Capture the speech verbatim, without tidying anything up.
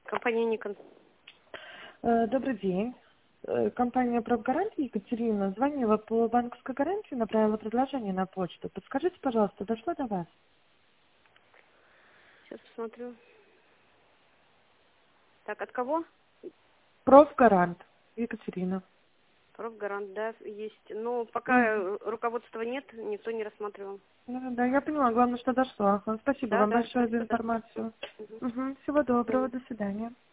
Компания Никон. Э, Добрый день. Э, Компания «Профгарантия», Екатерина, звонила по банковской гарантии, направила предложение на почту. Подскажите, пожалуйста, дошло до вас? Сейчас посмотрю. Так, от кого? «Профгарант», Екатерина. Профгарант, да, есть. Но пока Мгм. руководства нет, никто не рассматривал. Ну, да, я поняла. Главное, что дошло. Ага, спасибо Да, вам да, большое за спасибо, да. информацию. Мгм. Мгм. Всего До свидания. доброго. До свидания.